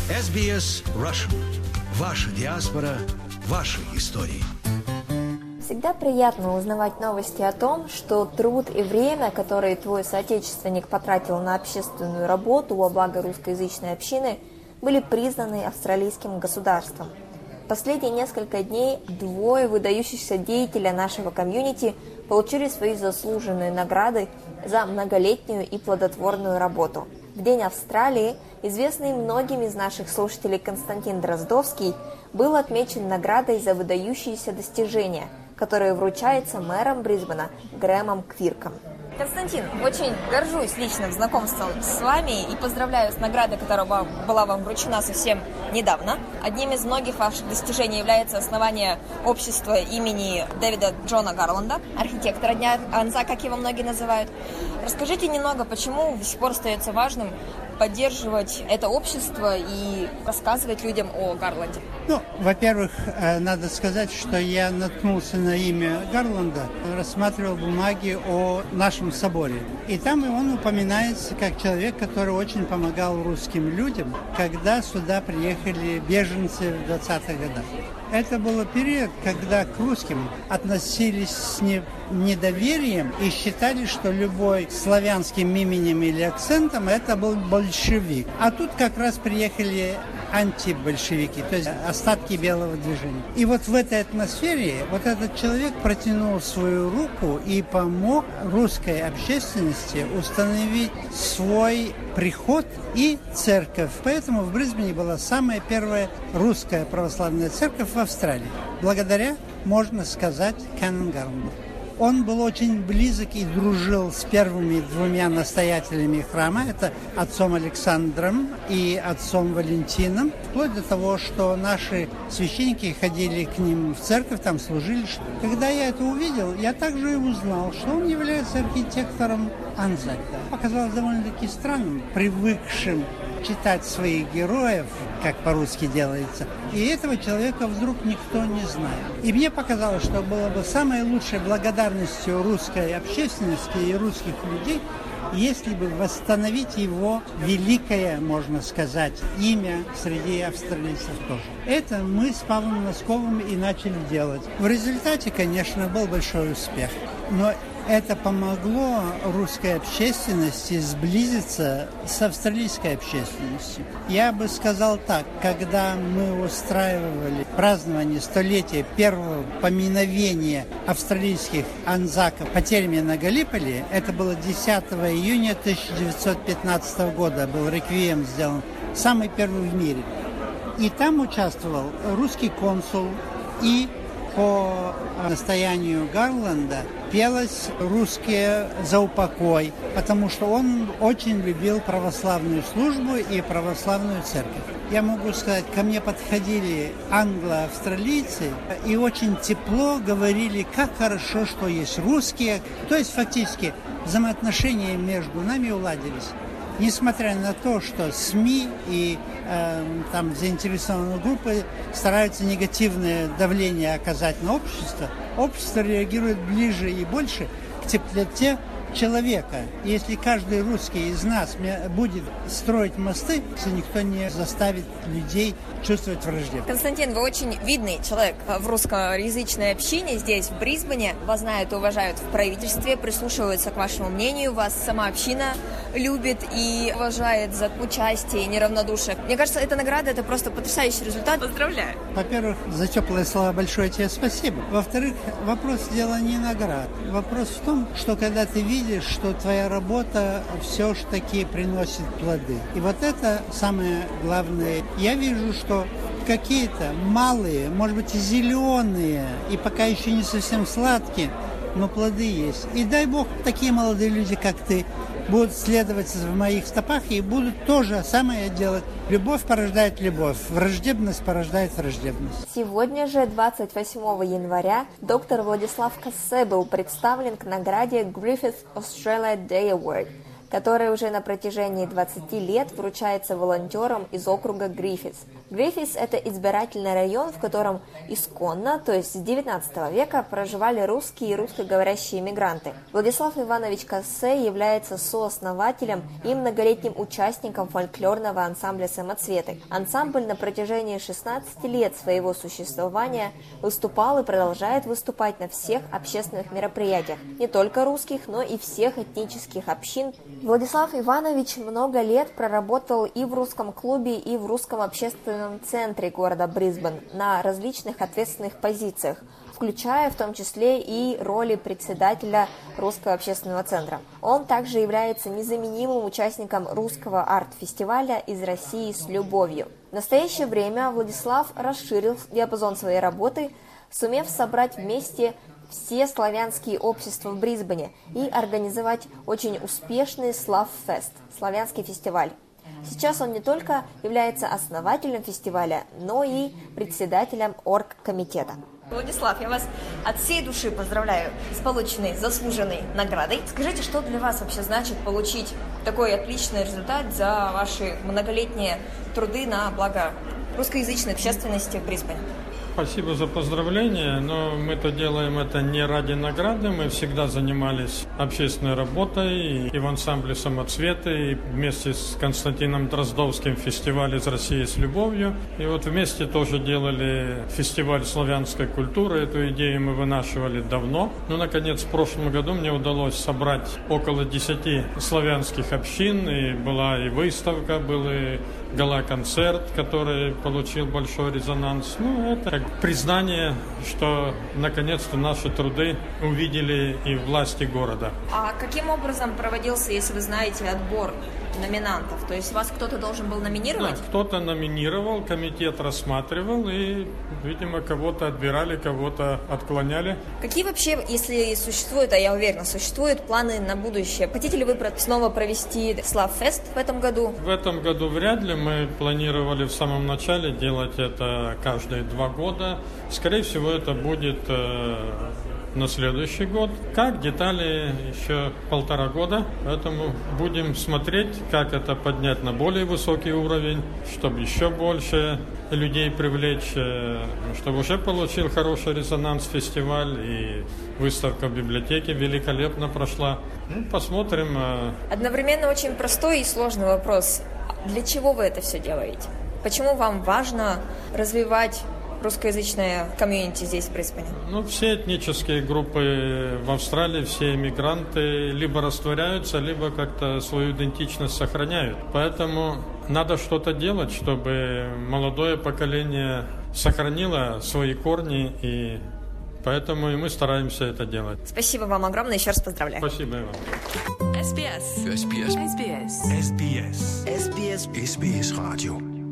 SBS Russian. Ваша диаспора, ваши истории. Всегда приятно узнавать новости о том, что труд и время, которые твой соотечественник потратил на общественную работу во благо русскоязычной общины, были признаны австралийским государством. В последние несколько дней двое выдающихся деятелей нашего комьюнити получили свои заслуженные награды за многолетнюю и плодотворную работу. В День Австралии известный многим из наших слушателей Константин Дроздовский был отмечен наградой за выдающиеся достижения, которая вручается мэром Брисбена Грэмом Квирком. Константин, очень горжусь личным знакомством с вами и поздравляю с наградой, которая была вам вручена совсем недавно. Одним из многих ваших достижений является основание общества имени Дэвида Джона Гарланда, архитектора Дня Анза, как его многие называют. Расскажите немного, почему до сих пор остается важным поддерживать это общество и рассказывать людям о Гарланде? Во-первых, надо сказать, что я наткнулся на имя Гарланда, рассматривал бумаги о нашем соборе. И там он упоминается как человек, который очень помогал русским людям, когда сюда приехали беженцы в 20-х годах. Это был период, когда к русским относились с недоверием и считали, что любой славянским именем или акцентом это был большевик. А тут как раз приехали антибольшевики, то есть остатки белого движения. И вот в этой атмосфере вот этот человек протянул свою руку и помог русской общественности установить свой приход и церковь. Поэтому в Брисбене была самая первая русская православная церковь в Австралии. Благодаря, можно сказать, Кэнон Гарланду. Он был очень близок и дружил с первыми двумя настоятелями храма. Это отцом Александром и отцом Валентином. Вплоть до того, что наши священники ходили к ним в церковь, там служили. Когда я это увидел, я также и узнал, что он является архитектором Анза. Показалось довольно-таки странным, привыкшим читать своих героев, как по-русски делается, и этого человека вдруг никто не знает. И мне показалось, что было бы самой лучшей благодарностью русской общественности и русских людей, если бы восстановить его великое, можно сказать, имя среди австралийцев тоже. Это мы с Павлом Носковым и начали делать. В результате, конечно, был большой успех. Но это помогло русской общественности сблизиться с австралийской общественностью. Я бы сказал так, когда мы устраивали празднование столетия первого поминовения австралийских анзаков потерями на Галиполи, это было 10 июня 1915 года, был реквием сделан, самый первый в мире. И там участвовал русский консул, и по настоянию Гарланда пелось русские за упокой, потому что он очень любил православную службу и православную церковь. Я могу сказать, ко мне подходили англо-австралийцы и очень тепло говорили, как хорошо, что есть русские. То есть фактически взаимоотношения между нами уладились. Несмотря на то, что СМИ и там заинтересованные группы стараются негативное давление оказать на общество, общество реагирует ближе и больше к теплоте человека. Если каждый русский из нас будет строить мосты, никто не заставит людей чувствовать враждебность. Константин, вы очень видный человек в русскоязычной общине здесь, в Брисбене. Вас знают и уважают в правительстве, прислушиваются к вашему мнению. Вас сама община любит и уважает за участие и неравнодушие. Мне кажется, эта награда – это просто потрясающий результат. Поздравляю! Во-первых, за теплые слова большое тебе спасибо. Во-вторых, вопрос дела не наград. Вопрос в том, что когда ты видишь, что твоя работа все-таки приносит плоды. И вот это самое главное. Я вижу, что какие-то малые, может быть, и зеленые, и пока еще не совсем сладкие, но плоды есть. И дай Бог, такие молодые люди, как ты, будут следовать в моих стопах и будут то же самое делать. Любовь порождает любовь, враждебность порождает враждебность. Сегодня же, 28 января, доктор Владислав Кассе был представлен к награде Griffith Australia Day Award. которое уже на протяжении 20 лет вручается волонтерам из округа Гриффитс. Гриффитс – это избирательный район, в котором исконно, то есть с 19 века, проживали русские и русскоговорящие мигранты. Владислав Иванович Кассе является сооснователем и многолетним участником фольклорного ансамбля «Самоцветы». Ансамбль на протяжении 16 лет своего существования выступал и продолжает выступать на всех общественных мероприятиях, не только русских, но и всех этнических общин. Владислав Иванович много лет проработал и в русском клубе, и в русском общественном центре города Брисбен на различных ответственных позициях, включая в том числе и роли председателя Русского общественного центра. Он также является незаменимым участником русского арт-фестиваля «Из России с любовью». В настоящее время Владислав расширил диапазон своей работы, сумев собрать вместе все славянские общества в Брисбене и организовать очень успешный Славфест – славянский фестиваль. Сейчас он не только является основателем фестиваля, но и председателем оргкомитета. Владислав, я вас от всей души поздравляю с полученной заслуженной наградой. Скажите, что для вас вообще значит получить такой отличный результат за ваши многолетние труды на благо русскоязычной общественности в Брисбене? Спасибо за поздравления, но мы-то делаем это не ради награды, мы всегда занимались общественной работой и в ансамбле «Самоцветы», и вместе с Константином Дроздовским фестиваль «Из России с любовью». И вот вместе тоже делали фестиваль славянской культуры, эту идею мы вынашивали давно. Но, наконец, в прошлом году мне удалось собрать около 10 славянских общин, и была и выставка, был и гала-концерт, который получил большой резонанс. Ну, это как признание, что наконец-то наши труды увидели и власти города. А каким образом проводился, если вы знаете, отбор номинантов? То есть вас кто-то должен был номинировать? Да, кто-то номинировал, комитет рассматривал, и, видимо, кого-то отбирали, кого-то отклоняли. Какие вообще, если существуют, а я уверена, существуют планы на будущее? Хотите ли вы снова провести Славфест в этом году? В этом году вряд ли. Мы планировали в самом начале делать это каждые 2 года. Скорее всего, это будет на следующий год. Как детали еще 1,5 года. Поэтому будем смотреть, как это поднять на более высокий уровень, чтобы еще больше людей привлечь, чтобы уже получил хороший резонанс фестиваль, и выставка в библиотеке великолепно прошла. Ну, посмотрим. Одновременно очень простой и сложный вопрос. Для чего вы это все делаете? Почему вам важно развивать русскоязычное комьюнити здесь, в Брисбене? Ну, все этнические группы в Австралии, все иммигранты либо растворяются, либо как-то свою идентичность сохраняют. Поэтому надо что-то делать, чтобы молодое поколение сохранило свои корни, и поэтому и мы стараемся это делать. Спасибо вам огромное, еще раз поздравляю. Спасибо и вам. SBS. SBS. SBS. SBS. SBS Radio.